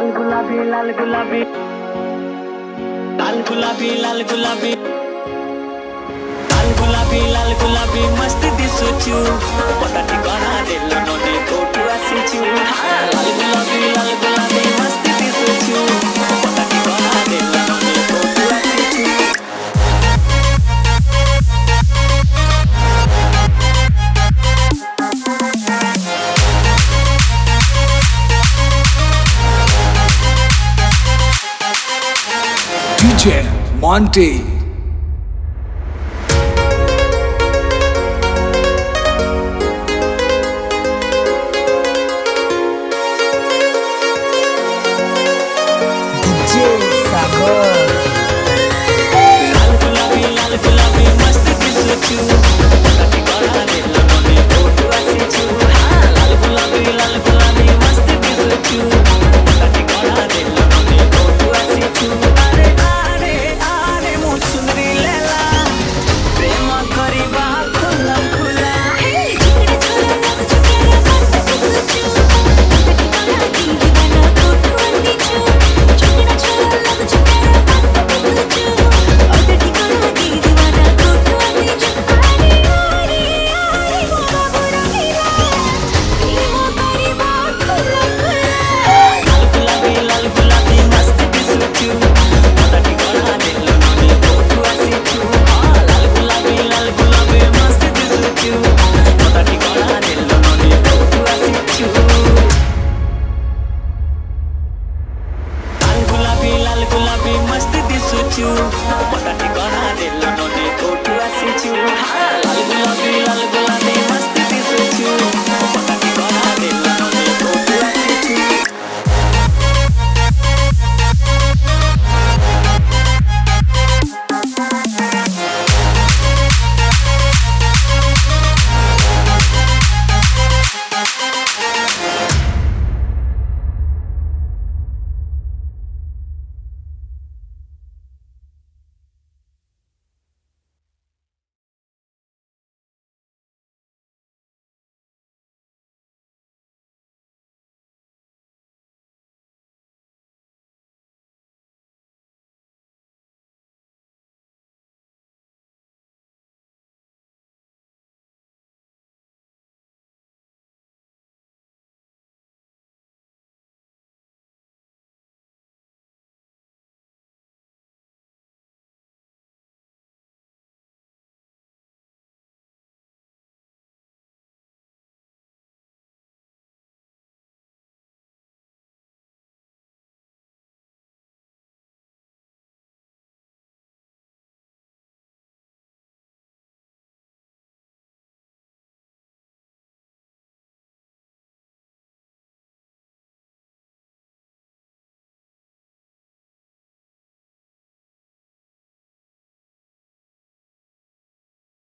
गुलाबी लाल गुलाबी लाल गुलाबी लाल गुलाबी लाल गुलाबी लाल गुलाबी मस्त दिसुचु पता ठिकाना देलो नोने कोठु आसीचु लाल गुलाबी मस्त दिसुचु पता ठिकाना देलो नोने कोठु आसीचु DJ Monty. पता ठिकाना देलो नोने कोठु आसीचु